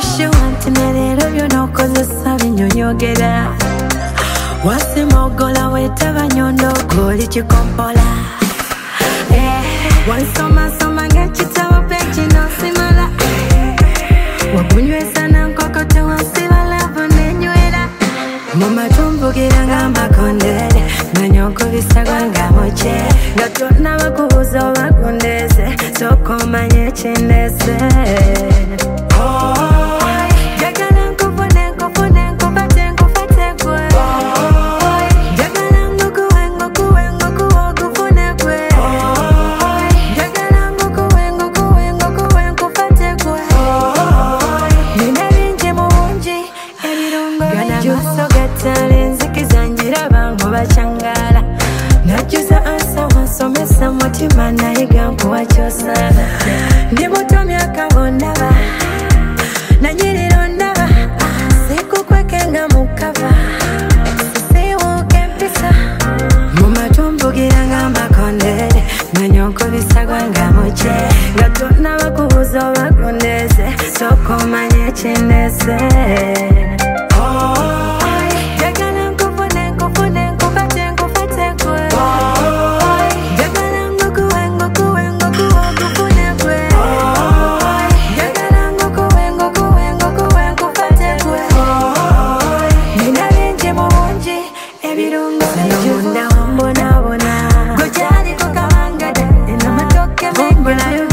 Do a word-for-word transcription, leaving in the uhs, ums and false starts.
she want me lero byono kozesa binyonyogera wase mogola wetaba nyondo goli chikompola eh wansoma soma ngachitawo pechi no simala wakunywesa na nkokote wasibala bonenywera mama tumbugira ngamba kondere nanyoko bisagwa ngamoche ngatona bakubuzo bakundeze soko manye chendese oh jagala nkufune nkufune nkufate nkufate kwe oh jagala ngukuwe ngukuwe ngukuwe nkufune kwe oh jagala ngukuwe ngukuwe ngukuwe nkufate kwe oh nina binje munji ebirungo by'amaso gatale nzikizanjira bango bachangala najuza asa wasomesa mutima nayiga nkuwakyosala ndi muto myaka bondaba nanyiriro ndaba sikukwekenga mukava siwuka empisa mumatumbugira ngamba kondere nanyoko bisagwa ngamuche ngatona bakubuzo bakundeze soko manye chendese Munda wambona bona Gojari kukawangada Ina matoke mengi